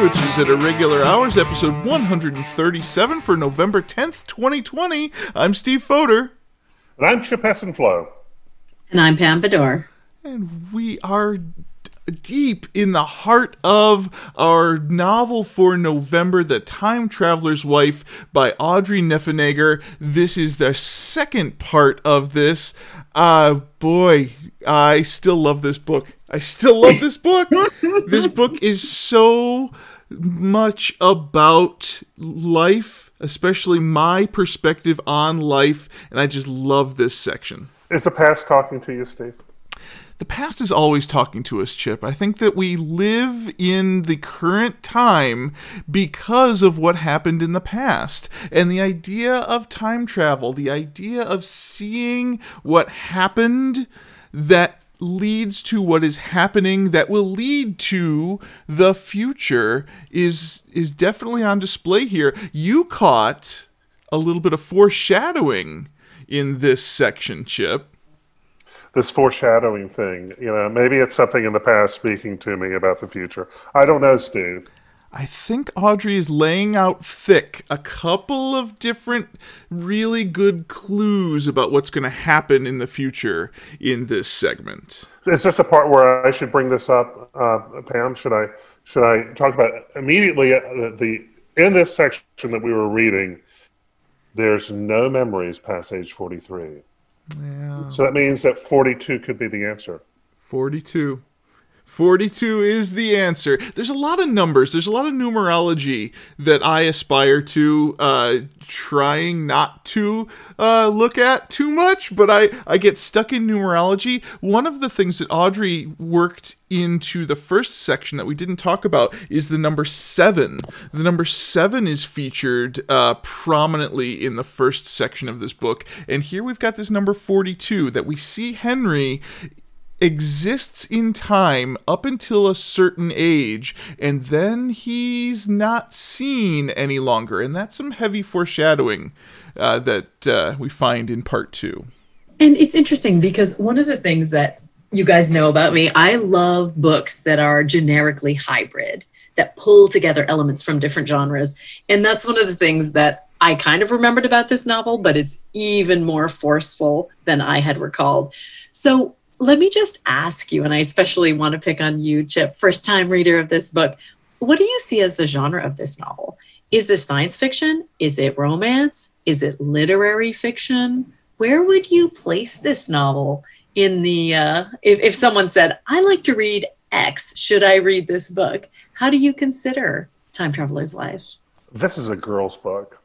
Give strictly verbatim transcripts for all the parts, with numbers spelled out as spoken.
Sandwiches at Irregular Hours, episode one thirty-seven for November tenth, twenty twenty. I'm Steve Fodor. And I'm Chip Hessenflow. And I'm Pam Bador. And we are d- deep in the heart of our novel for November, The Time Traveler's Wife by Audrey Niffenegger. This is the second part of this. Uh, boy, I still love this book. I still love this book. This book is so much about life, especially my perspective on life, and I just love this section. Is the past talking to you, Steve? The past is always talking to us, Chip. I think that we live in the current time because of what happened in the past. And the idea of time travel, the idea of seeing what happened that leads to what is happening that will lead to the future is is definitely on display here. You caught a little bit of foreshadowing in this section, Chip. This foreshadowing thing, you know, maybe it's something in the past speaking to me about the future. I don't know, Steve. I think Audrey is laying out thick a couple of different really good clues about what's going to happen in the future in this segment. Is this a part where I should bring this up, uh, Pam? Should I should I talk about it? Immediately uh, the, the in this section that we were reading? There's no memories past age forty-three. Yeah. So that means that forty-two could be the answer. forty-two. forty-two is the answer. There's a lot of numbers. There's a lot of numerology that I aspire to, uh, trying not to uh, look at too much, but I, I get stuck in numerology. One of the things that Audrey worked into the first section that we didn't talk about is the number seven. The number seven is featured uh, prominently in the first section of this book, and here we've got this number forty-two that we see Henry exists in time up until a certain age, and then he's not seen any longer, and that's some heavy foreshadowing uh, that uh, we find in part two. And it's interesting because one of the things that you guys know about me, I love books that are generically hybrid, that pull together elements from different genres, and that's one of the things that I kind of remembered about this novel, but it's even more forceful than I had recalled. So let me just ask you, and I especially want to pick on you, Chip, first time reader of this book. What do you see as the genre of this novel? Is this science fiction? Is it romance? Is it literary fiction? Where would you place this novel in the, uh, if, if someone said, I like to read X, should I read this book? How do you consider Time Traveler's Wife? This is a girl's book.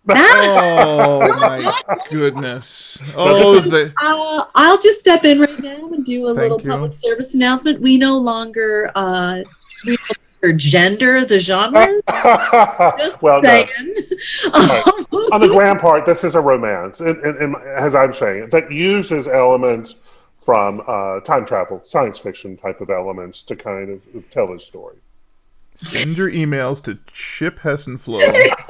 Oh my goodness. Oh, the... uh, I'll just step in right now and do a Thank little you. public service announcement. We no longer uh, we no longer gender the genre. Just well, saying. no. Right. On the grand part, this is a romance, and, and, and as I'm saying, that uses elements from uh, time travel, science fiction type of elements to kind of tell this story. Send your emails to Chip Hessenflow.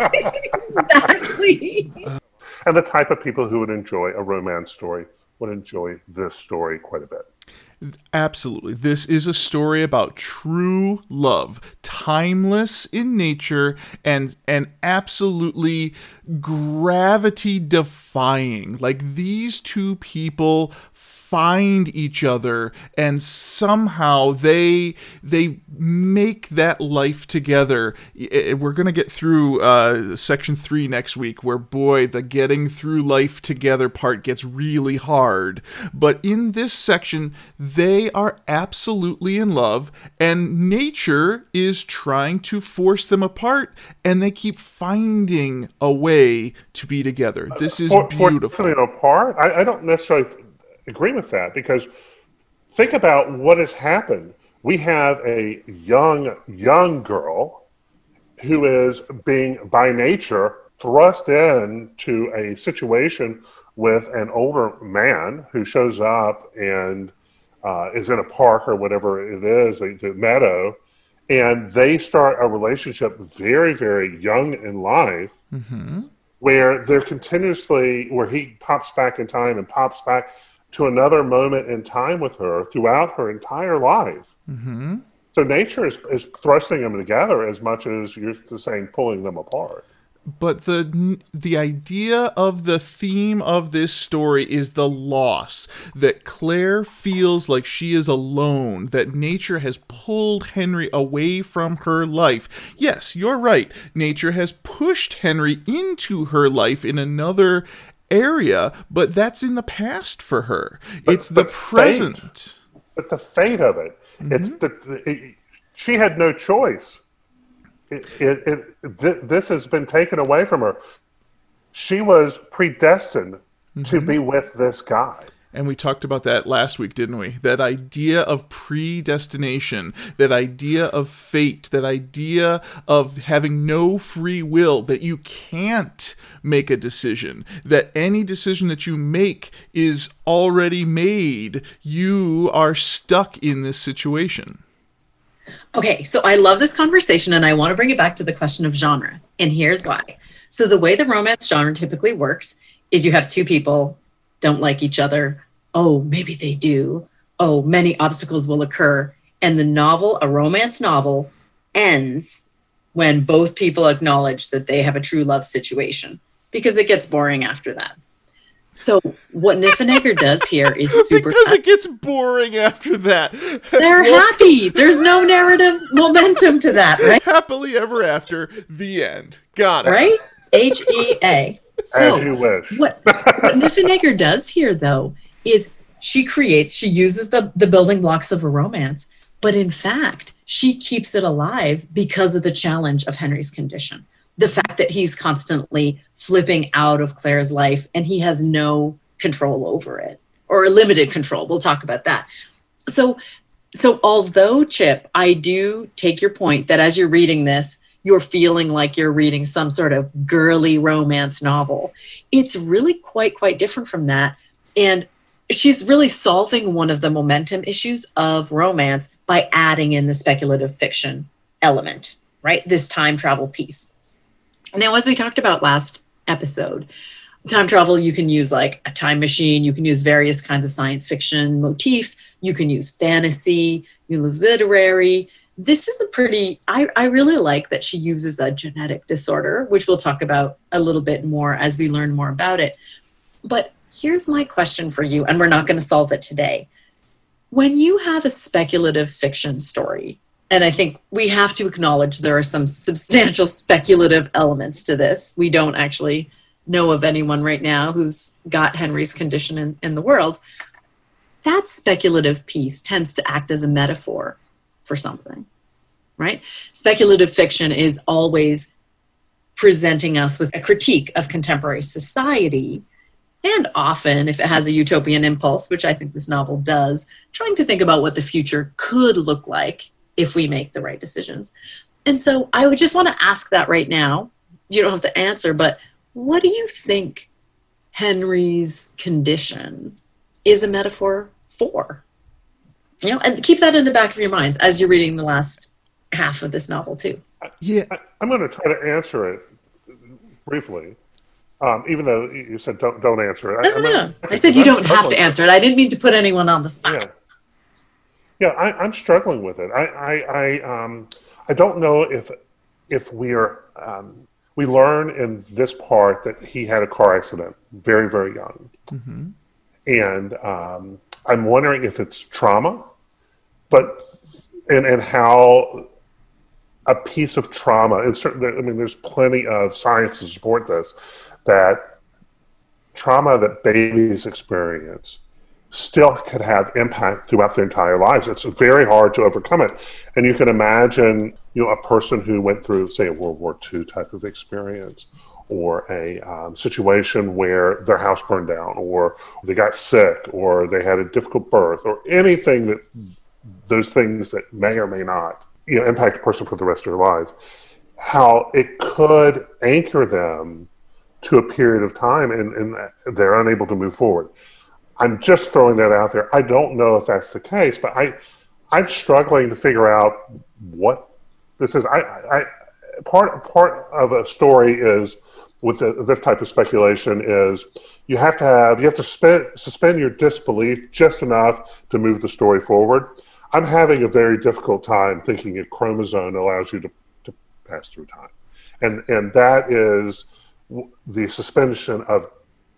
Exactly. And the type of people who would enjoy a romance story would enjoy this story quite a bit. Absolutely. This is a story about true love, timeless in nature, and and absolutely gravity defying. Like, these two people find each other, and somehow they they make that life together. We're going to get through uh, section three next week, where, boy, the getting through life together part gets really hard. But in this section, they are absolutely in love, and nature is trying to force them apart, and they keep finding a way to be together. This is for, beautiful. For apart, I, I don't necessarily agree with that, because think about what has happened. We have a young, young girl who is being, by nature, thrust into a situation with an older man who shows up and uh, is in a park or whatever it is, the, the meadow, and they start a relationship very, very young in life, Mm-hmm. where they're continuously, where he pops back in time and pops back to another moment in time with her throughout her entire life. Mm-hmm. So nature is, is thrusting them together as much as you're saying pulling them apart. But the the idea of the theme of this story is the loss, that Claire feels like she is alone, that nature has pulled Henry away from her life. Yes, you're right. Nature has pushed Henry into her life in another area, but that's in the past for her. But, it's the present. Fate, but the fate of it, mm-hmm. it's the it, she had no choice. It, it, it, th- this has been taken away from her. She was predestined mm-hmm. to be with this guy. And we talked about that last week, didn't we? That idea of predestination, that idea of fate, that idea of having no free will, that you can't make a decision, that any decision that you make is already made. You are stuck in this situation. Okay, so I love this conversation, and I want to bring it back to the question of genre, and here's why. So the way the romance genre typically works is you have two people don't like each other. Oh, maybe they do. Oh, many obstacles will occur. And the novel, a romance novel, ends when both people acknowledge that they have a true love situation, because it gets boring after that. So what Niffenegger does here is super... Because it gets boring after that. They're happy. There's no narrative momentum to that, right? Happily ever after, the end. Got it. Right? H E A. So As you wish. What, what Niffenegger does here, though, is she creates, she uses the, the building blocks of a romance, but in fact, she keeps it alive because of the challenge of Henry's condition. The fact that he's constantly flipping out of Claire's life and he has no control over it, or limited control. We'll talk about that. So, so although, Chip, I do take your point that as you're reading this, you're feeling like you're reading some sort of girly romance novel. It's really quite, quite different from that. And she's really solving one of the momentum issues of romance by adding in the speculative fiction element, right? This time travel piece. Now, as we talked about last episode, time travel, you can use like a time machine, you can use various kinds of science fiction motifs, you can use fantasy, you use literary. This is a pretty, I, I really like that she uses a genetic disorder, which we'll talk about a little bit more as we learn more about it. But here's my question for you, and we're not going to solve it today. When you have a speculative fiction story, and I think we have to acknowledge there are some substantial speculative elements to this. We don't actually know of anyone right now who's got Henry's condition in, in the world. That speculative piece tends to act as a metaphor for something, right? Speculative fiction is always presenting us with a critique of contemporary society, and often, if it has a utopian impulse, which I think this novel does, trying to think about what the future could look like if we make the right decisions. And so I would just want to ask that right now. You don't have to answer, but what do you think Henry's condition is a metaphor for? You know, and keep that in the back of your minds as you're reading the last half of this novel too. Yeah, I, I'm going to try to answer it briefly, um, even though you said don't don't answer it. No, I, no, no. I, I said you don't have to answer it. I didn't mean to put anyone on the spot. Yeah. Yeah, I, I'm struggling with it. I, I, I, um, I don't know if, if we are. Um, we learn in this part that he had a car accident, very, very young, mm-hmm. and um, I'm wondering if it's trauma, but and and how a piece of trauma. And certainly, I mean, there's plenty of science to support this. That trauma that babies experience still could have impact throughout their entire lives. It's very hard to overcome it. And you can imagine, you know, a person who went through, say, a World War Two type of experience, or a um, situation where their house burned down, or they got sick, or they had a difficult birth, or anything that, those things that may or may not, you know, impact a person for the rest of their lives, how it could anchor them to a period of time and, and they're unable to move forward. I'm just throwing that out there. I don't know if that's the case, but I, I'm struggling to figure out what this is. I, I part part of a story is with the, this type of speculation is you have to have you have to spend, suspend your disbelief just enough to move the story forward. I'm having a very difficult time thinking a chromosome allows you to, to pass through time. And and that is the suspension of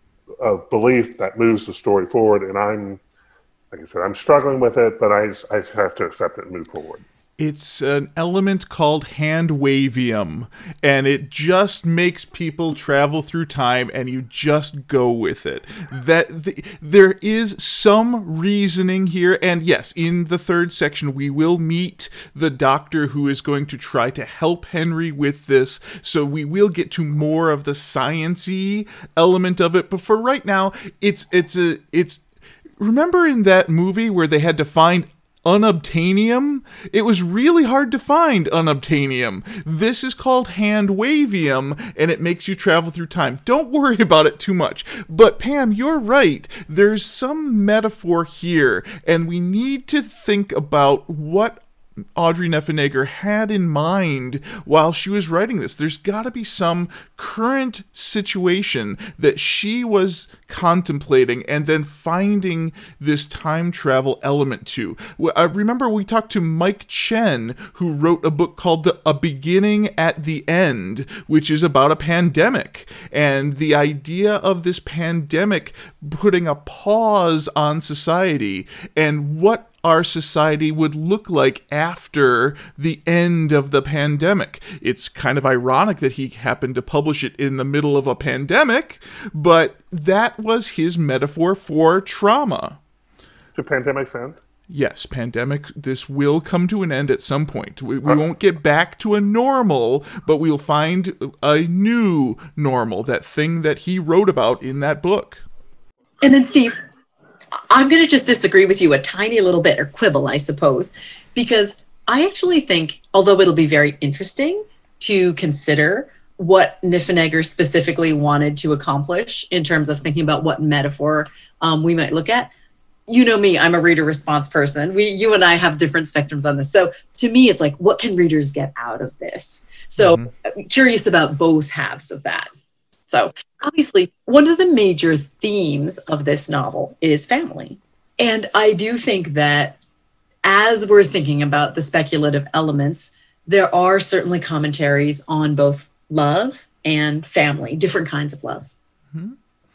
of belief that moves the story forward. And I'm, like I said, I'm struggling with it, but I, I have to accept it and move forward. It's an element called handwavium, and it just makes people travel through time, and you just go with it. That the, there is some reasoning here, and yes, in the third section, we will meet the doctor who is going to try to help Henry with this, so we will get to more of the science-y element of it, but for right now, it's it's a it's. Remember in that movie where they had to find unobtainium? It was really hard to find unobtainium. This is called handwavium, and it makes you travel through time. Don't worry about it too much. But Pam, you're right. There's some metaphor here, and we need to think about what Audrey Niffenegger had in mind while she was writing this. There's got to be some current situation that she was contemplating and then finding this time travel element to. I remember we talked to Mike Chen, who wrote a book called the, A Beginning at the End, which is about a pandemic. And the idea of this pandemic putting a pause on society and what our society would look like after the end of the pandemic. It's kind of ironic that he happened to publish it in the middle of a pandemic, but that was his metaphor for trauma. Do pandemics end? Yes, pandemic, this will come to an end at some point. We, we won't get back to a normal, but we'll find a new normal, that thing that he wrote about in that book. And then, Steve, I'm going to just disagree with you a tiny little bit, or quibble, I suppose, because I actually think, although it'll be very interesting to consider what Niffenegger specifically wanted to accomplish in terms of thinking about what metaphor um, we might look at, you know me, I'm a reader response person. We, you and I have different spectrums on this. So to me, it's like, what can readers get out of this? So mm-hmm. I'm curious about both halves of that. So obviously, one of the major themes of this novel is family. And I do think that as we're thinking about the speculative elements, there are certainly commentaries on both love and family, different kinds of love. Mm-hmm.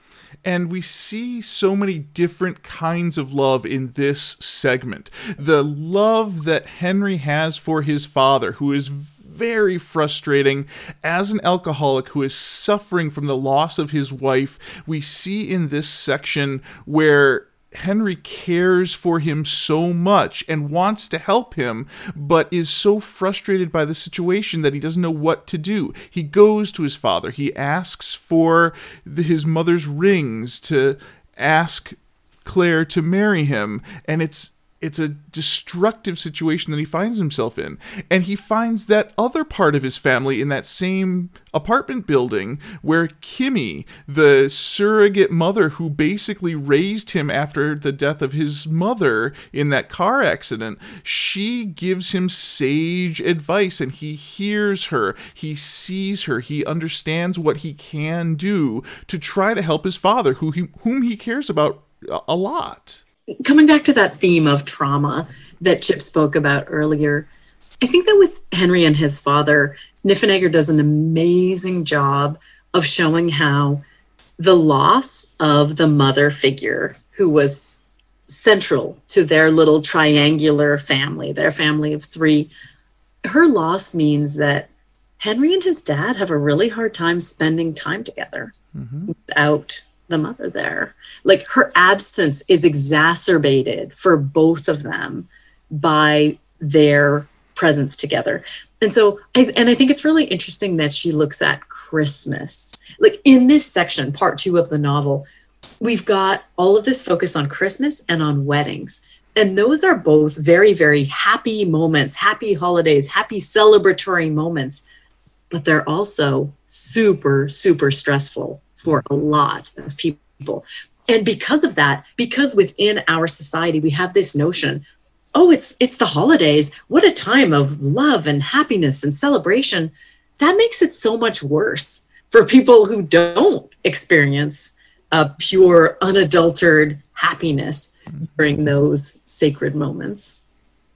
And we see so many different kinds of love in this segment. The love that Henry has for his father, who is very frustrating as an alcoholic who is suffering from the loss of his wife. We see in this section where Henry cares for him so much and wants to help him, but is so frustrated by the situation that he doesn't know what to do. He goes to his father. He asks for the, his mother's rings to ask Claire to marry him, and it's It's a destructive situation that he finds himself in. And he finds that other part of his family in that same apartment building where Kimmy, the surrogate mother who basically raised him after the death of his mother in that car accident, she gives him sage advice, and he hears her, he sees her, he understands what he can do to try to help his father, who he, whom he cares about a lot. Coming back to that theme of trauma that Chip spoke about earlier, I think that with Henry and his father, Niffenegger does an amazing job of showing how the loss of the mother figure, who was central to their little triangular family, their family of three, her loss means that Henry and his dad have a really hard time spending time together mm-hmm. without the mother there. Like, her absence is exacerbated for both of them by their presence together. And so, I, and I think it's really interesting that she looks at Christmas. Like, in this section, part two of the novel, we've got all of this focus on Christmas and on weddings. And those are both very, very happy moments, happy holidays, happy celebratory moments, but they're also super, super stressful for a lot of people. And because of that, because within our society, we have this notion, oh, it's it's the holidays. What a time of love and happiness and celebration. That makes it so much worse for people who don't experience a pure, unadulterated happiness during those sacred moments.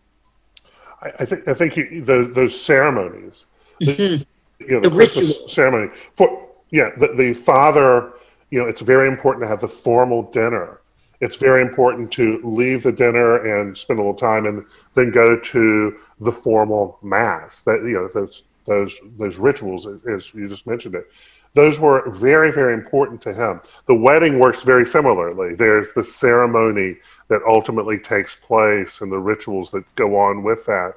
I, I think I think you, the, those ceremonies, the, you know, the, The Christmas ritual. ceremony for yeah, the, the father. You know, it's very important to have the formal dinner. It's very important to leave the dinner and spend a little time, and then go to the formal mass. That you know, those those those rituals, as you just mentioned it, those were very very important to him. The wedding works very similarly. There's the ceremony that ultimately takes place, and the rituals that go on with that.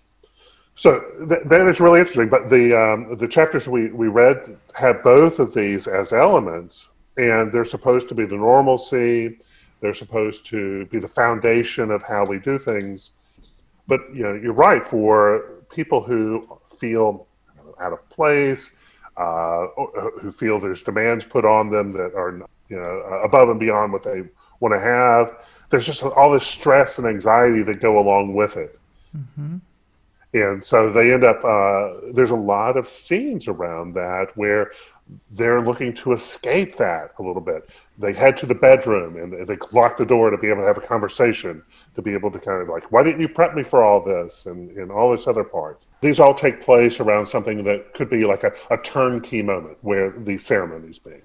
So th- that is really interesting. But the um, the chapters we we read have both of these as elements. And they're supposed to be the normalcy. They're supposed to be the foundation of how we do things. But you know, you're right. For people who feel out of place, uh, who feel there's demands put on them that are you know above and beyond what they want to have, there's just all this stress and anxiety that go along with it. Mm-hmm. And so they end up. Uh, there's a lot of scenes around that where they're looking to escape that a little bit. They head to the bedroom and they lock the door to be able to have a conversation, to be able to kind of like, why didn't you prep me for all this? And, and all this other parts. These all take place around something that could be like a, a turnkey moment where the ceremony's being.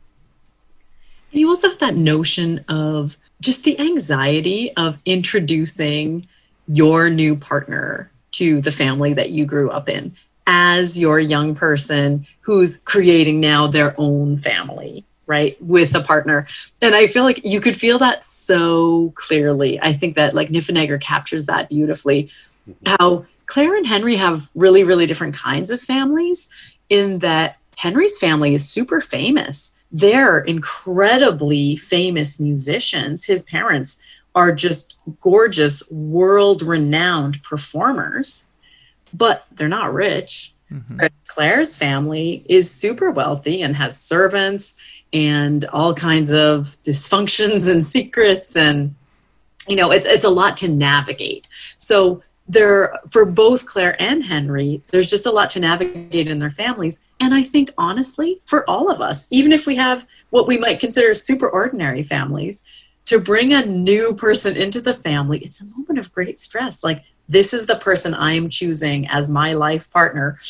And you also have that notion of just the anxiety of introducing your new partner to the family that you grew up in, as your young person who's creating now their own family, right, with a partner. And I feel like you could feel that so clearly. I think that like Niffenegger captures that beautifully, how Claire and Henry have really, really different kinds of families, in that Henry's family is super famous. They're incredibly famous musicians. His parents are just gorgeous, world-renowned performers. But they're not rich. Mm-hmm. Claire's family is super wealthy and has servants and all kinds of dysfunctions and secrets. And, you know, it's it's a lot to navigate. So there, for both Claire and Henry, there's just a lot to navigate in their families. And I think, honestly, for all of us, even if we have what we might consider super ordinary families, to bring a new person into the family, it's a moment of great stress. Like, this is the person I am choosing as my life partner.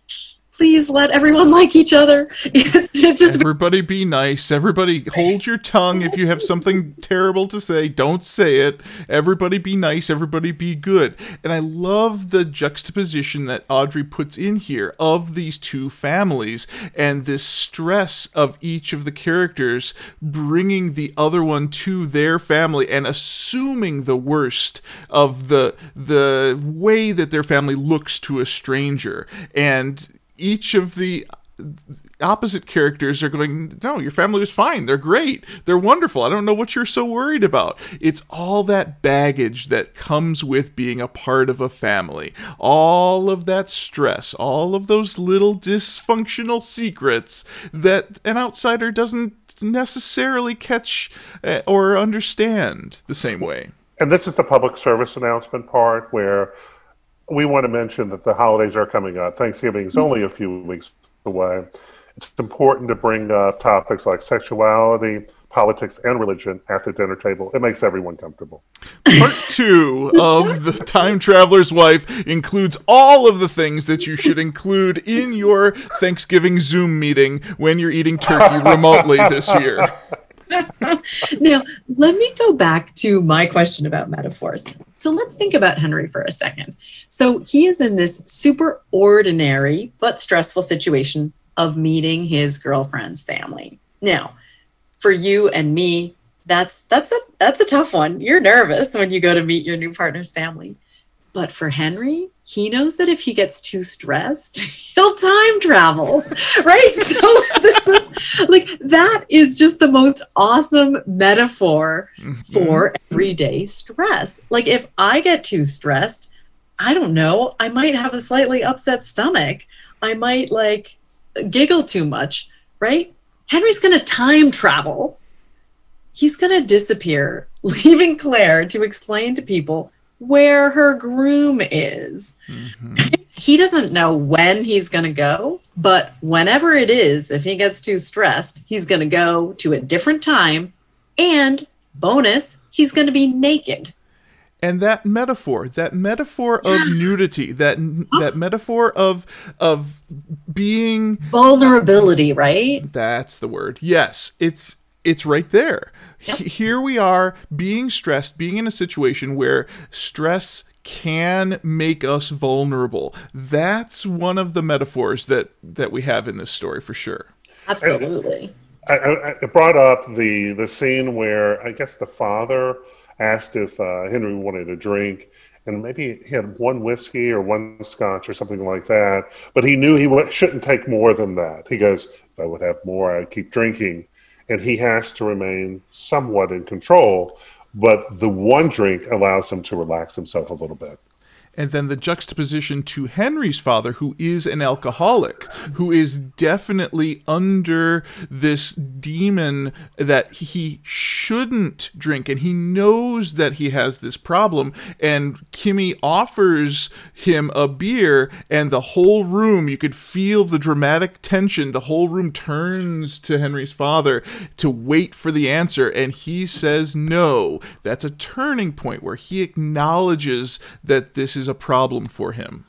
Please let everyone like each other. It's, it's just everybody be nice. Everybody hold your tongue. If you have something terrible to say, don't say it. Everybody be nice. Everybody be good. And I love the juxtaposition that Audrey puts in here of these two families and this stress of each of the characters bringing the other one to their family and assuming the worst of the the way that their family looks to a stranger. And each of the opposite characters are going, no, your family was fine. They're great. They're wonderful. I don't know what you're so worried about. It's all that baggage that comes with being a part of a family. All of that stress, all of those little dysfunctional secrets that an outsider doesn't necessarily catch or understand the same way. And this is the public service announcement part where we want to mention that the holidays are coming up. Thanksgiving is only a few weeks away. It's important to bring up topics like sexuality, politics, and religion at the dinner table. It makes everyone comfortable. Part two of The Time Traveler's Wife includes all of the things that you should include in your Thanksgiving Zoom meeting when you're eating turkey remotely this year. Now, let me go back to my question about metaphors. So let's think about Henry for a second. So he is in this super ordinary but stressful situation of meeting his girlfriend's family. Now, for you and me, that's that's a that's a tough one. You're nervous when you go to meet your new partner's family. But for Henry, he knows that if he gets too stressed, he'll time travel, right? So this is like, that is just the most awesome metaphor for everyday stress. Like, if I get too stressed, I don't know, I might have a slightly upset stomach. I might like giggle too much, right? Henry's going to time travel. He's going to disappear, leaving Claire to explain to people where her groom is. Mm-hmm. He doesn't know when he's going to go, but whenever it is, if he gets too stressed, he's going to go to a different time, and bonus, he's going to be naked. And that metaphor, that metaphor of nudity, that that metaphor of of being vulnerability, right? That's the word. Yes, it's it's right there. Yep. H- here we are being stressed, being in a situation where stress can make us vulnerable. That's one of the metaphors that that we have in this story for sure. Absolutely. I, I, I brought up the the scene where I guess the father asked if uh, Henry wanted a drink, and maybe he had one whiskey or one scotch or something like that, but he knew he w- shouldn't take more than that. He goes, if I would have more, I'd keep drinking. And he has to remain somewhat in control, but the one drink allows him to relax himself a little bit. And then the juxtaposition to Henry's father, who is an alcoholic, who is definitely under this demon that he shouldn't drink. And he knows that he has this problem. And Kimmy offers him a beer, and the whole room, you could feel the dramatic tension. The whole room turns to Henry's father to wait for the answer. And he says no. That's a turning point where he acknowledges that this is is a problem for him.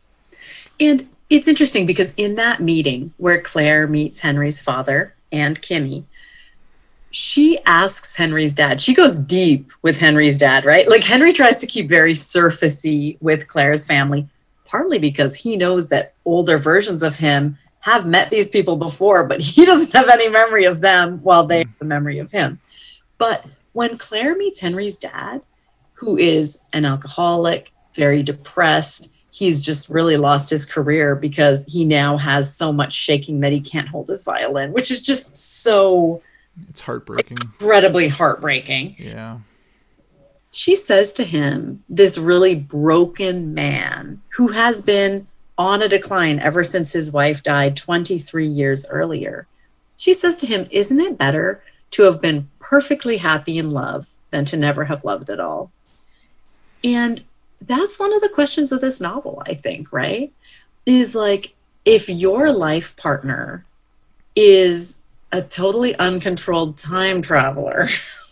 And it's interesting because in that meeting where Claire meets Henry's father and Kimmy, she asks Henry's dad, she goes deep with Henry's dad, right? Like Henry tries to keep very surfacey with Claire's family, partly because he knows that older versions of him have met these people before, but he doesn't have any memory of them while they have a memory of him. But when Claire meets Henry's dad, who is an alcoholic, very depressed. He's just really lost his career because he now has so much shaking that he can't hold his violin, which is just so it's heartbreaking. Incredibly heartbreaking. Yeah. She says to him, this really broken man who has been on a decline ever since his wife died twenty-three years earlier. She says to him, isn't it better to have been perfectly happy in love than to never have loved at all? And that's one of the questions of this novel, I think, right? Is like, if your life partner is a totally uncontrolled time traveler,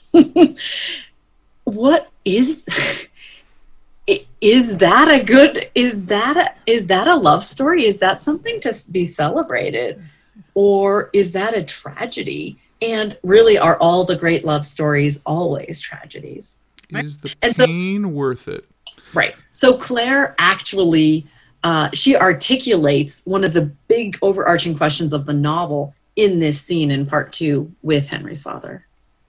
what is, is that a good, is that, a, is that a love story? Is that something to be celebrated? Or is that a tragedy? And really, are all the great love stories always tragedies? Right? Is the and pain so, worth it? Right. So Claire actually, uh, she articulates one of the big overarching questions of the novel in this scene in part two with Henry's father.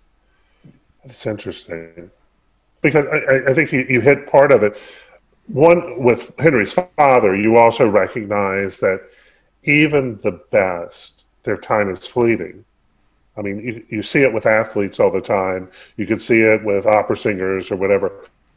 It's interesting because I, I think you, you hit part of it. One, with Henry's father, you also recognize that even the best, their time is fleeting. I mean, you, you see it with athletes all the time. You can see it with opera singers or whatever.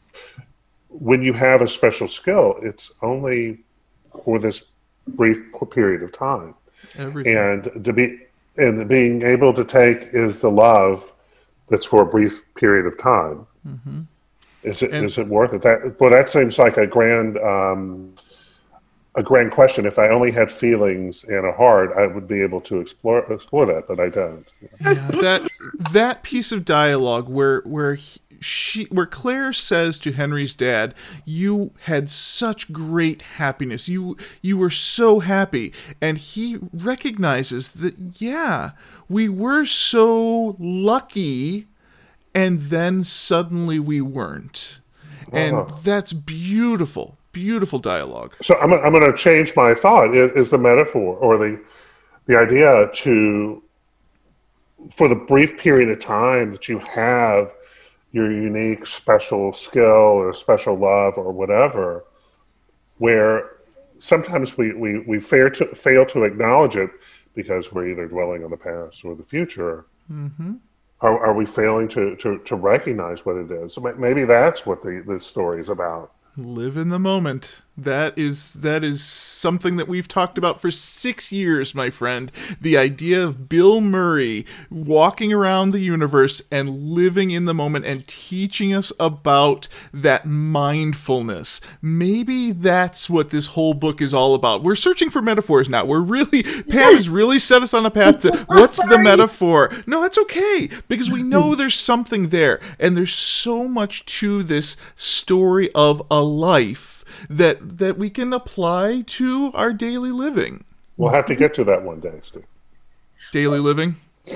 When you have a special skill, it's only for this brief period of time. Everything. And to be and being able to take is the love that's for a brief period of time. Mm-hmm. Is it and, is it worth it? That well, that seems like a grand um, a grand question. If I only had feelings and a heart, I would be able to explore explore that, but I don't. Yeah, that that piece of dialogue where where he, she where Claire says to Henry's dad, "You had such great happiness. You you were so happy," and he recognizes that yeah, we were so lucky, and then suddenly we weren't, and uh-huh. that's beautiful. Beautiful dialogue. So I'm I'm going to change my thought. Is, is the metaphor or the the idea to for the brief period of time that you have your unique special skill or special love or whatever, where sometimes we we, we fail to fail to acknowledge it because we're either dwelling on the past or the future. Mm-hmm. Are, are we failing to, to, to recognize what it is? So maybe that's what the, the story is about. Live in the moment. That is that is something that we've talked about for six years, my friend. The idea of Bill Murray walking around the universe and living in the moment and teaching us about that mindfulness. Maybe that's what this whole book is all about. We're searching for metaphors now. We're really, Pam has really set us on a path to what's the metaphor? No, that's okay, because we know there's something there, and there's so much to this story of a life that that we can apply to our daily living. We'll have to get to that one day, Steve. Daily living.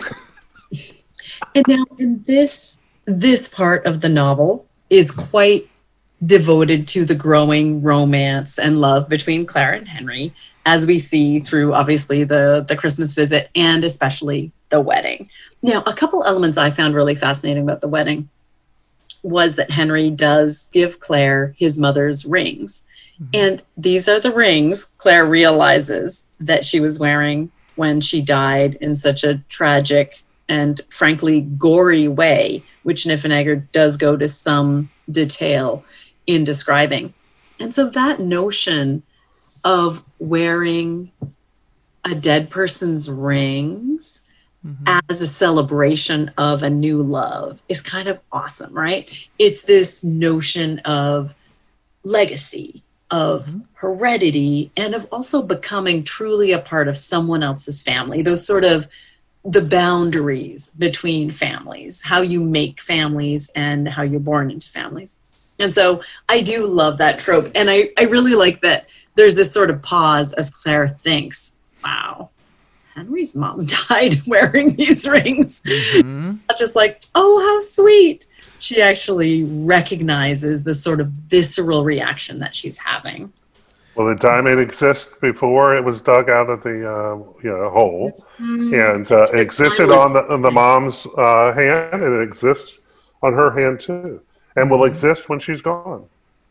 And now, in this this part of the novel is quite devoted to the growing romance and love between Claire and Henry, as we see through obviously the the Christmas visit and especially the wedding. Now, a couple elements I found really fascinating about the wedding was that Henry does give Claire his mother's rings. Mm-hmm. And these are the rings Claire realizes that she was wearing when she died in such a tragic and frankly gory way, which Niffenegger does go to some detail in describing. And so that notion of wearing a dead person's rings Mm-hmm. as a celebration of a new love is kind of awesome, right? It's this notion of legacy, of mm-hmm. heredity, and of also becoming truly a part of someone else's family. Those sort of the boundaries between families, how you make families and how you're born into families. And so I do love that trope. And I, I really like that there's this sort of pause as Claire thinks, wow, Henry's mom died wearing these rings. Mm-hmm. Not just like, oh, how sweet. She actually recognizes the sort of visceral reaction that she's having. Well, the diamond exists before it was dug out of the uh, you know hole, mm-hmm. and uh, it existed on the, on the mom's uh, hand, and it exists on her hand too, and will exist when she's gone.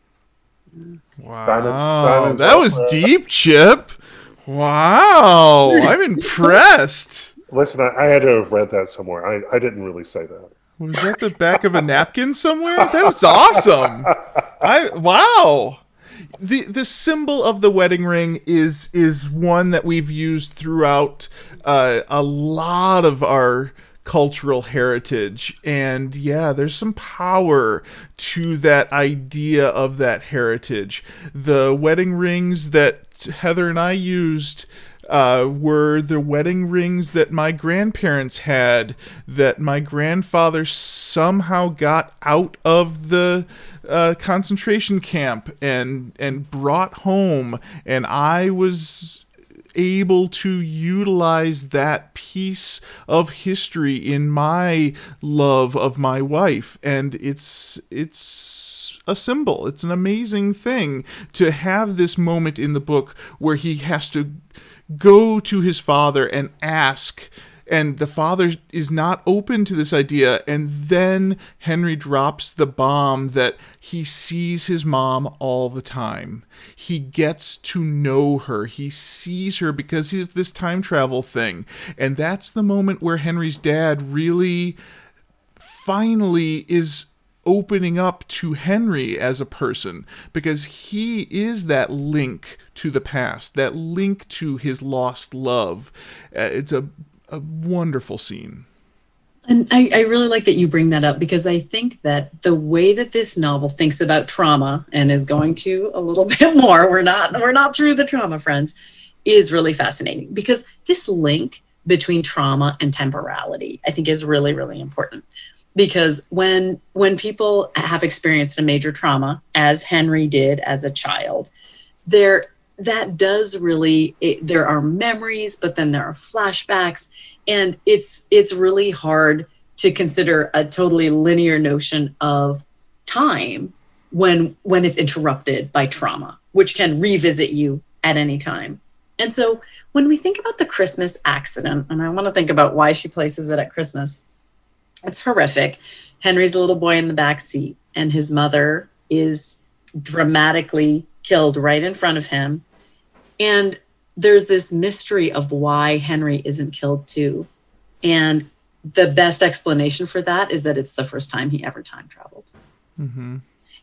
Wow, diamonds, diamonds that was uh, deep, Chip. Wow, I'm impressed. Listen, I, I had to have read that somewhere. I, I didn't really say that. Was that the back of a napkin somewhere? That was awesome. I wow. The the symbol of the wedding ring is is one that we've used throughout uh, a lot of our cultural heritage, and yeah, there's some power to that idea of that heritage. The wedding rings that Heather and I used uh, were the wedding rings that my grandparents had, that my grandfather somehow got out of the uh, concentration camp and and brought home, and I was able to utilize that piece of history in my love of my wife, and it's it's a symbol. It's an amazing thing to have this moment in the book where he has to go to his father and ask, and the father is not open to this idea, and then Henry drops the bomb that he sees his mom all the time. He gets to know her. He sees her because of this time travel thing, and that's the moment where Henry's dad really finally is opening up to Henry as a person, because he is that link to the past, that link to his lost love. Uh, it's a, a wonderful scene. And I, I really like that you bring that up, because I think that the way that this novel thinks about trauma and is going to a little bit more, we're not we're not through the trauma, friends, is really fascinating, because this link between trauma and temporality, I think, is really, really important. Because when when people have experienced a major trauma, as Henry did as a child, there that does really, it, there are memories, but then there are flashbacks, and it's it's really hard to consider a totally linear notion of time when when it's interrupted by trauma, which can revisit you at any time. And so when we think about the Christmas accident, and I want to think about why she places it at Christmas, it's horrific. Henry's a little boy in the back seat, and his mother is dramatically killed right in front of him. And there's this mystery of why Henry isn't killed too. And the best explanation for that is that it's the first time he ever time traveled. Mm-hmm.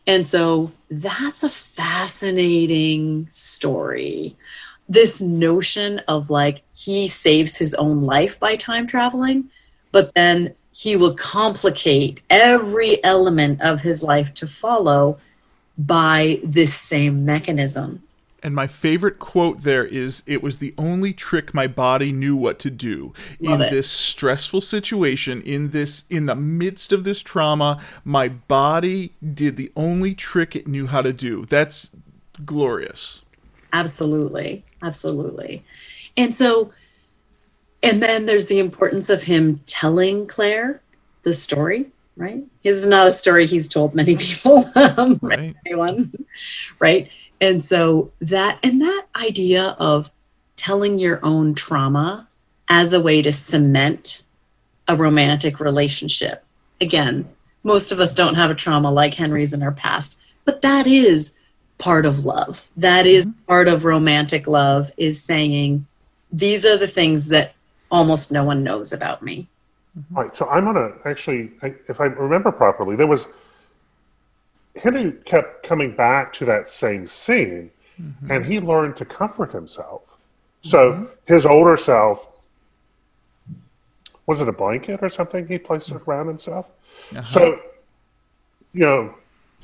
And so that's a fascinating story. This notion of like he saves his own life by time traveling, but then he will complicate every element of his life to follow by this same mechanism. And my favorite quote there is, "It was the only trick my body knew what to do." Love in it. this stressful situation, in this, in the midst of this trauma, my body did the only trick it knew how to do. That's glorious. Absolutely. Absolutely. And so, and then there's the importance of him telling Claire the story, right? This is not a story he's told many people, um, Right. anyone, right? And so that, and that idea of telling your own trauma as a way to cement a romantic relationship. Again, most of us don't have a trauma like Henry's in our past, but that is part of love. That is part of romantic love, is saying, these are the things that almost no one knows about me. All right, so I'm gonna actually, I- if I remember properly, there was Henry kept coming back to that same scene, and he learned to comfort himself. So his older self, was it a blanket or something he placed around himself? So, you know,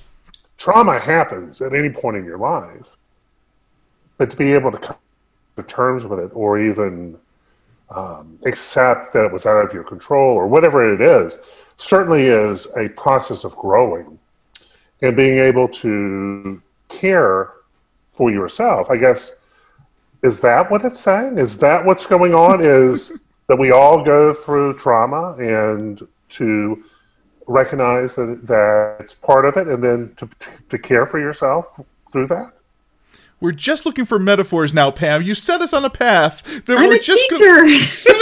trauma happens at any point in your life, but to be able to come to terms with it, or even um, accept that it was out of your control, or whatever it is, certainly is a process of growing and being able to care for yourself. I guess, is that what it's saying? Is that what's going on? Is that we all go through trauma, and to recognize that that it's part of it, and then to to care for yourself through that? We're just looking for metaphors now, Pam. You set us on a path that I'm we're a just teacher.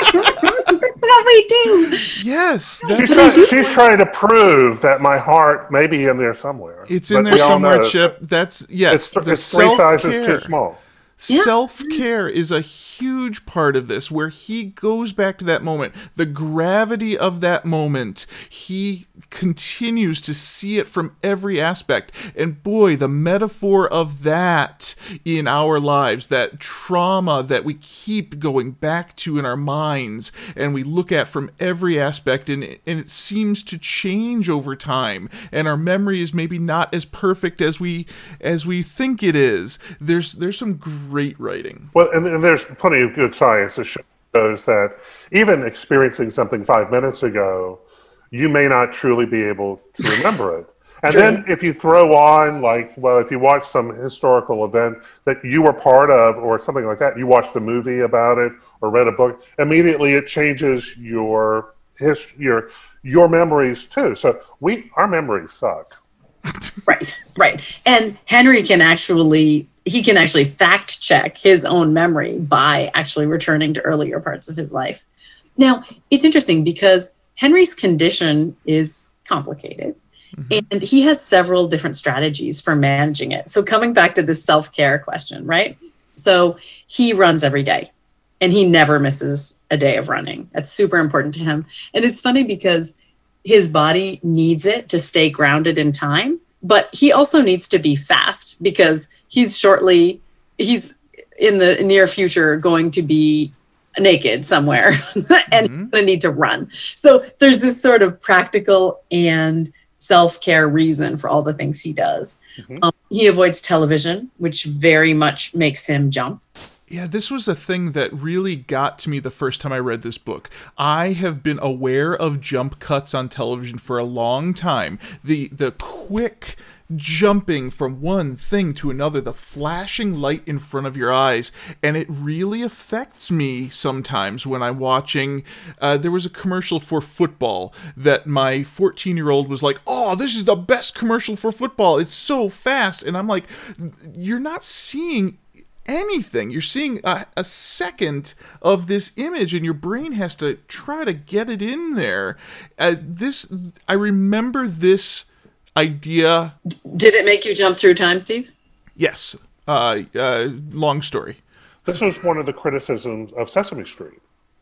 That's what we do. Yes, She's, that's, try, she's trying to prove that my heart may be in there somewhere. it's in But there we all somewhere, know Chip. That's yes. It's, the it's three sizes self-care. too small. Yeah. Self-care is a huge part of this, where he goes back to that moment, the gravity of that moment. He continues to see it from every aspect. And boy, the metaphor of that in our lives, that trauma that we keep going back to in our minds and we look at from every aspect, and, and it seems to change over time. And our memory is maybe not as perfect as we as we think it is. There's there's some great writing. Well, and, and there's plenty of good science that shows that even experiencing something five minutes ago, you may not truly be able to remember it. And True. then if you throw on, like, well, if you watch some historical event that you were part of or something like that, you watched a movie about it or read a book, immediately it changes your his, your your memories too. So we our memories suck. Right, right. And Henry can actually, he can actually fact check his own memory by actually returning to earlier parts of his life. Now, it's interesting because Henry's condition is complicated, and he has several different strategies for managing it. So coming back to this self-care question, right? So he runs every day, and he never misses a day of running. That's super important to him. And it's funny because his body needs it to stay grounded in time, but he also needs to be fast because he's shortly, he's in the near future going to be naked somewhere and Mhm. he's going to need to run. So there's this sort of practical and self-care reason for all the things he does. Mhm. Um, he avoids television, which very much makes him jump. Yeah, this was a thing that really got to me the first time I read this book. I have been aware of jump cuts on television for a long time. The the quick jumping from one thing to another, the flashing light in front of your eyes, and it really affects me sometimes when I'm watching. Uh, there was a commercial for football that my fourteen-year-old was like, "Oh, this is the best commercial for football. It's so fast." And I'm like, "You're not seeing anything. You're seeing a, a second of this image, and your brain has to try to get it in there." Uh, this, I remember this idea. Did it make you jump through time, Steve? Yes. Uh, uh, long story. This was one of the criticisms of Sesame Street.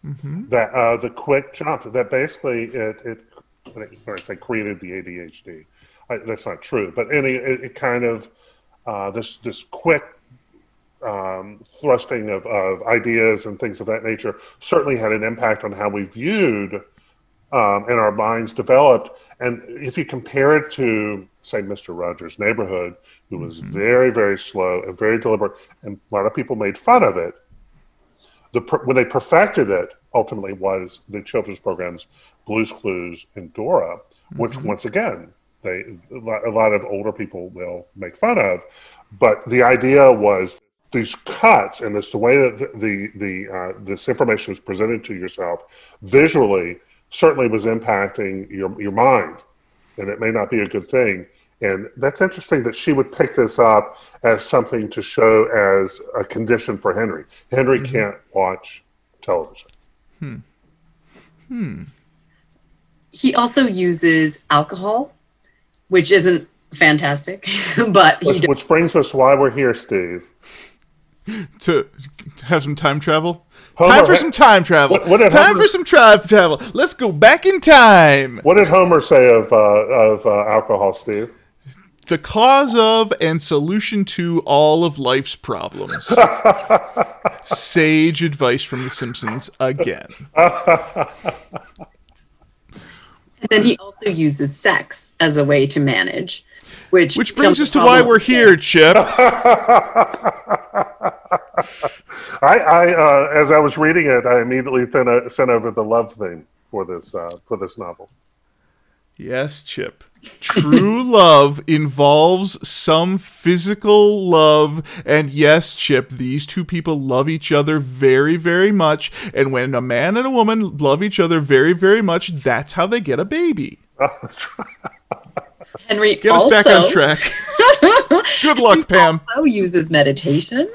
That uh, the quick jump, that basically it, it when I say created the A D H D, I, that's not true, but any it, it kind of uh, this this quick um, thrusting of, of ideas and things of that nature certainly had an impact on how we viewed um, and our minds developed. And if you compare it to, say, Mister Rogers' Neighborhood, who was mm-hmm. very, very slow and very deliberate, and a lot of people made fun of it, the when they perfected it, ultimately was the children's programs Blue's Clues and Dora, which mm-hmm. once again, they a lot of older people will make fun of. But the idea was these cuts, and it's the way that the the, the uh, this information is presented to yourself visually certainly was impacting your your mind, and it may not be a good thing. And that's interesting that she would pick this up as something to show as a condition for Henry. Henry mm-hmm. can't watch television. Hmm. Hmm. He also uses alcohol, which isn't fantastic, but he which, does. Which brings us why we're here, Steve. To have some time travel? Homer, time for some time travel. What, what time Homer, for some time travel. Let's go back in time. What did Homer say of uh, of uh, alcohol, Steve? The cause of and solution to all of life's problems. Sage advice from The Simpsons again. And then he also uses sex as a way to manage, which which brings us to why we're here, Chip. I, I uh, as I was reading it, I immediately sent, a, sent over the love theme for this uh, for this novel. Yes, Chip. True love involves some physical love. And yes, Chip, these two people love each other very, very much. And when a man and a woman love each other very, very much, that's how they get a baby. Henry Get also, us back on track. Good luck, he Pam. also uses meditation.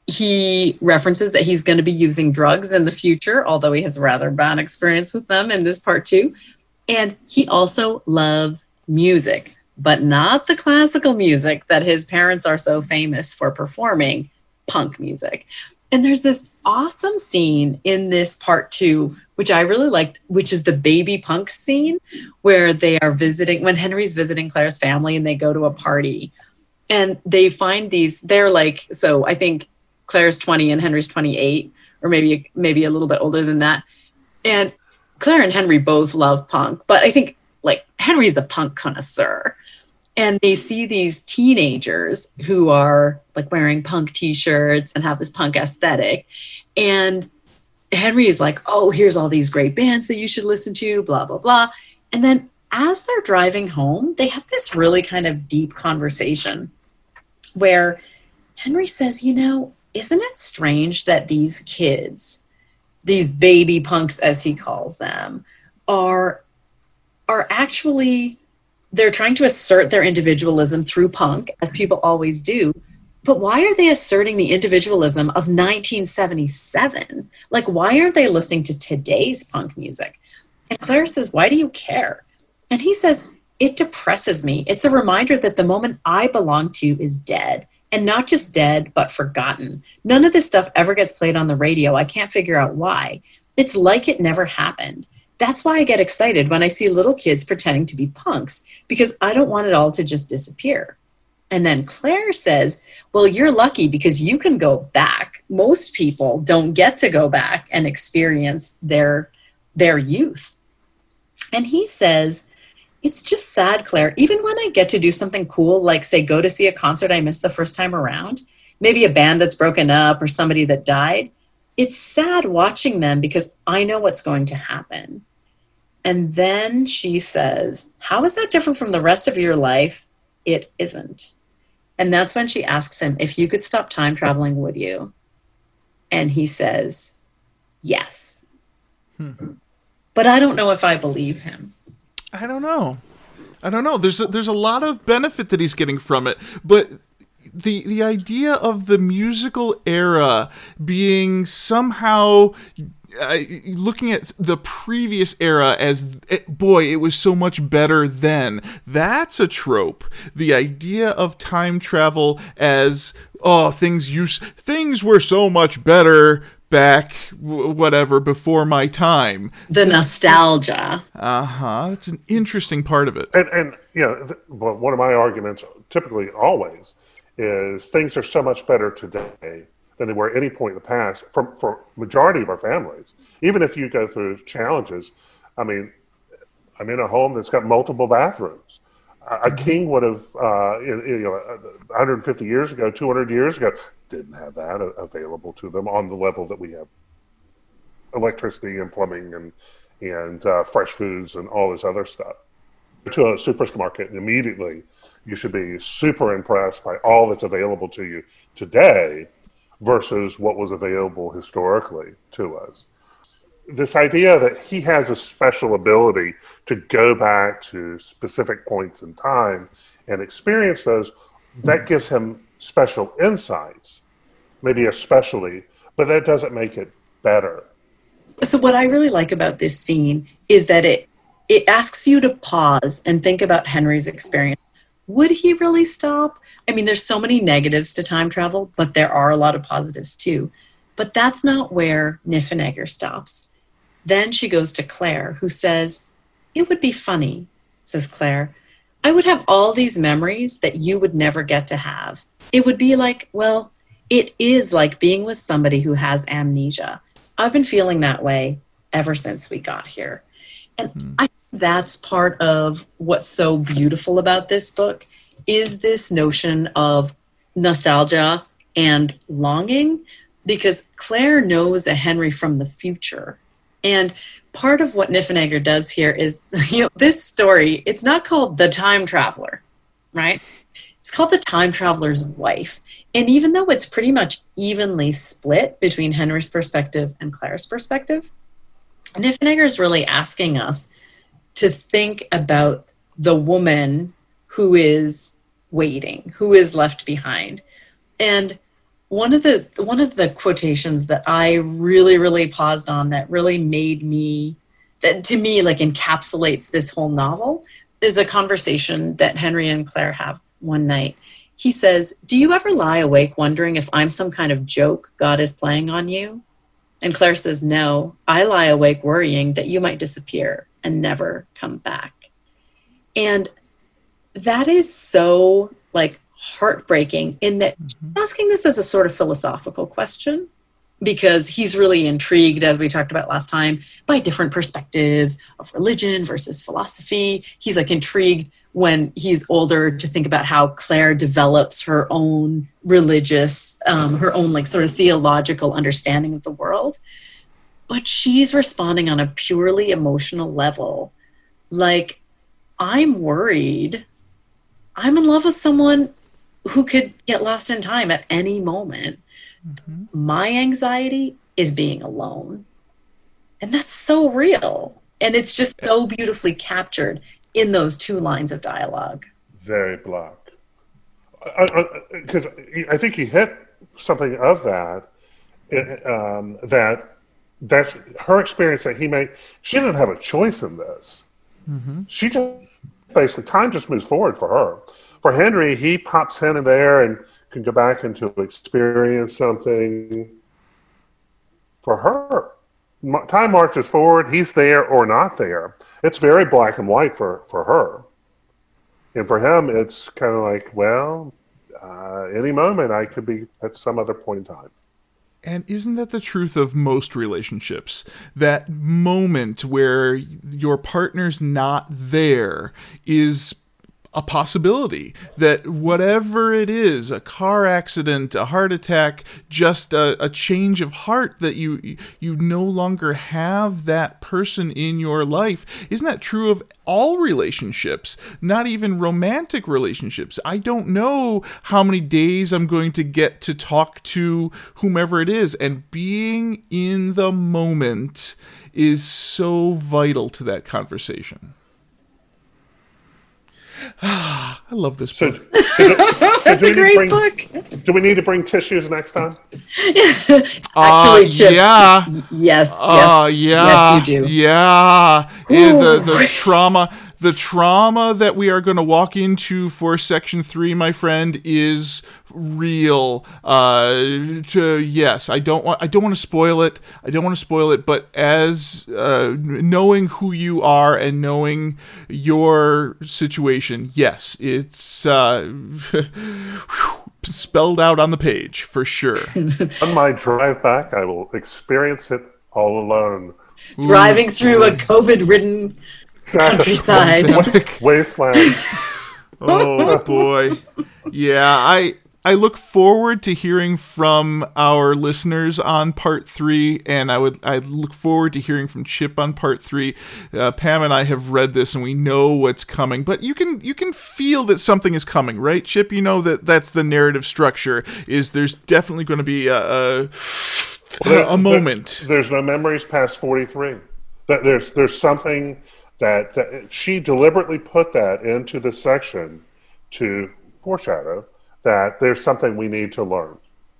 He references that he's going to be using drugs in the future, although he has a rather bad experience with them in this part too. And he also loves music, but not the classical music that his parents are so famous for performing, punk music. And there's this awesome scene in this part two, which I really liked, which is the baby punk scene where they are visiting, when Henry's visiting Claire's family and they go to a party and they find these, they're like, so I think Claire's twenty and Henry's twenty-eight, or maybe, maybe a little bit older than that. And Claire and Henry both love punk, but I think like Henry's the punk connoisseur. And they see these teenagers who are like wearing punk t-shirts and have this punk aesthetic. And Henry is like, oh, here's all these great bands that you should listen to, blah, blah, blah. And then as they're driving home, they have this really kind of deep conversation where Henry says, you know, isn't it strange that these kids, these baby punks, as he calls them, are are actually, they're trying to assert their individualism through punk, as people always do. But why are they asserting the individualism of nineteen seventy-seven? Like, why aren't they listening to today's punk music? And Claire says, why do you care? And he says, it depresses me. It's a reminder that the moment I belong to is dead. And not just dead, but forgotten. None of this stuff ever gets played on the radio. I can't figure out why. It's like it never happened. That's why I get excited when I see little kids pretending to be punks, because I don't want it all to just disappear. And then Claire says, well, you're lucky because you can go back. Most people don't get to go back and experience their, their youth. And he says, it's just sad, Claire. Even when I get to do something cool, like say, go to see a concert I missed the first time around, maybe a band that's broken up or somebody that died, it's sad watching them because I know what's going to happen. And then she says, how is that different from the rest of your life? It isn't. And that's when she asks him, if you could stop time traveling, would you? And he says, yes. Hmm. But I don't know if I believe him. I don't know. I don't know. There's a, there's a lot of benefit that he's getting from it, but the the idea of the musical era being somehow uh, looking at the previous era as it, boy, it was so much better then. That's a trope. The idea of time travel as oh, things used things were so much better back, w- whatever, before my time. The nostalgia. Uh-huh. That's an interesting part of it. And, and you know, th- well, one of my arguments, typically always, is things are so much better today than they were at any point in the past for, for majority of our families. Even if you go through challenges, I mean, I'm in a home that's got multiple bathrooms. A king would have, uh, you know, one hundred fifty years ago, two hundred years ago, didn't have that available to them on the level that we have electricity and plumbing and and uh, fresh foods and all this other stuff. To a supermarket, and immediately you should be super impressed by all that's available to you today versus what was available historically to us. This idea that he has a special ability to go back to specific points in time and experience those, that gives him special insights, maybe especially, but that doesn't make it better. So what I really like about this scene is that it it asks you to pause and think about Henry's experience. Would he really stop? I mean, there's so many negatives to time travel, but there are a lot of positives too. But that's not where Niffenegger stops. Then she goes to Claire, who says, "It would be funny," says Claire. "I would have all these memories that you would never get to have. It would be like, well, it is like being with somebody who has amnesia. I've been feeling that way ever since we got here." And mm-hmm. I think that's part of what's so beautiful about this book is this notion of nostalgia and longing, because Claire knows a Henry from the future. And part of what Niffenegger does here is, you know, this story, it's not called The Time Traveler, right? It's called The Time Traveler's Wife. And even though it's pretty much evenly split between Henry's perspective and Claire's perspective, Niffenegger is really asking us to think about the woman who is waiting, who is left behind. And One of the one of the quotations that I really, really paused on that really made me, that to me like encapsulates this whole novel, is a conversation that Henry and Claire have one night. He says, "Do you ever lie awake wondering if I'm some kind of joke God is playing on you?" And Claire says, "No, I lie awake worrying that you might disappear and never come back." And that is so like heartbreaking in that mm-hmm. asking this as a sort of philosophical question, because he's really intrigued, as we talked about last time, by different perspectives of religion versus philosophy. He's like intrigued when he's older to think about how Claire develops her own religious, um, her own like sort of theological understanding of the world. But she's responding on a purely emotional level. Like, I'm worried. I'm in love with someone who could get lost in time at any moment. Mm-hmm. My anxiety is being alone. And that's so real. And it's just so beautifully captured in those two lines of dialogue. Very Black. Because I, I, I think you hit something of that, um, that that's her experience that he made. She didn't have a choice in this. Mm-hmm. She just, basically, time just moves forward for her. For Henry, he pops in and there and can go back and to experience something. For her, time marches forward. He's there or not there. It's very black and white for, for her. And for him, it's kind of like, well, uh, any moment I could be at some other point in time. And isn't that the truth of most relationships? That moment where your partner's not there is a possibility, that whatever it is, a car accident, a heart attack, just a, a change of heart, that you you no longer have that person in your life. Isn't that true of all relationships, not even romantic relationships? I don't know how many days I'm going to get to talk to whomever it is, and being in the moment is so vital to that conversation. I love this so, book. So do, That's a great bring, book. Do we need to bring tissues next time? Actually, uh, Chip, yeah. Yes, yes, uh, yeah. yes, you do. Yeah. Yeah, the, the trauma, The trauma that we are going to walk into for section three, my friend, is real. Uh, to, yes, I don't want. I don't want to spoil it. I don't want to spoil it. But as uh, knowing who you are and knowing your situation, yes, it's uh, spelled out on the page for sure. On my drive back, I will experience it all alone. Driving Ooh, through a COVID-ridden countryside. Wasteland. Oh, boy. Yeah, I I look forward to hearing from our listeners on part three, and I would I look forward to hearing from Chip on part three. Uh, Pam and I have read this, and we know what's coming, but you can you can feel that something is coming, right, Chip? You know that that's the narrative structure, is there's definitely going to be a... a Well, there, a moment. There, there's no memories past forty-three. There's there's something that, that she deliberately put that into the section to foreshadow that there's something we need to learn.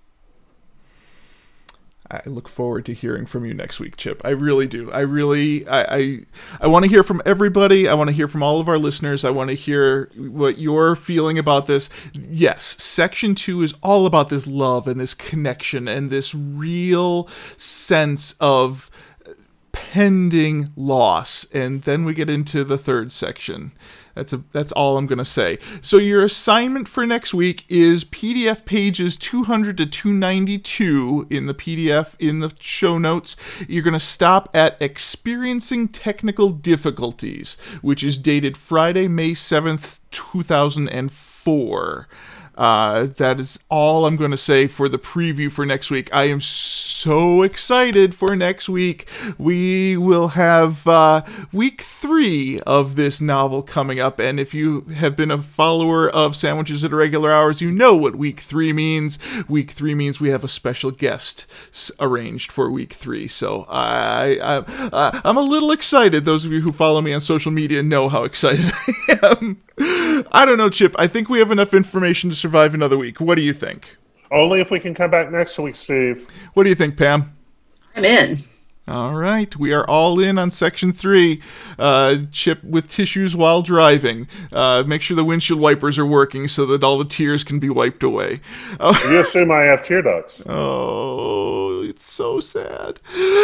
I look forward to hearing from you next week, Chip. I really do. I really, I, I, I want to hear from everybody. I want to hear from all of our listeners. I want to hear what you're feeling about this. Yes, section two is all about this love and this connection and this real sense of pending loss. And then we get into the third section. That's a, that's all I'm going to say. So your assignment for next week is P D F pages two hundred to two ninety-two in the P D F in the show notes. You're going to stop at Experiencing Technical Difficulties, which is dated Friday, May seventh, two thousand four. Uh, that is all I'm going to say for the preview for next week. I am so excited for next week. We will have uh, week three of this novel coming up, and if you have been a follower of Sandwiches at Irregular Hours, you know what week three means. Week three means we have a special guest arranged for week three, so I, I, I'm a little excited. Those of you who follow me on social media know how excited I am. I don't know, Chip. I think we have enough information to survive another week. What do you think? Only if we can come back next week, Steve. What do you think, Pam? I'm in. All right. We are all in on section three. Uh, Chip with tissues while driving. Uh, make sure the windshield wipers are working so that all the tears can be wiped away. Oh. You assume I have tear ducts. Oh, it's so sad.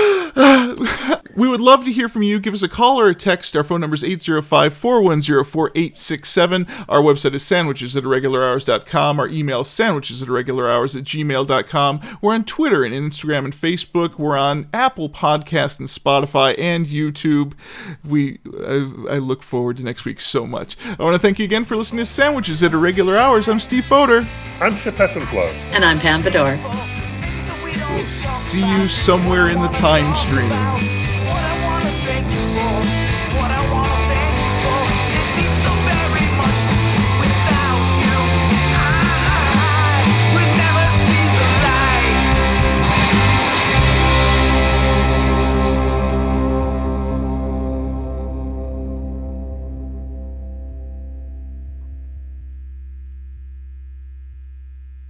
We would love to hear from you. Give us a call or a text. Our phone number is eight zero five, four one zero, four eight six seven. Our website is sandwiches at irregular hours dot com. Our email is sandwiches at irregular hours at gmail dot com. We're on Twitter and Instagram and Facebook. We're on Apple Podcast and Spotify and YouTube. We I, I look forward to next week so much. I want to thank you again for listening to Sandwiches at Irregular Hours. I'm Steve Fodor. I'm Chip Hessenflow. And I'm Pam Bedore. We'll see you somewhere in the time stream.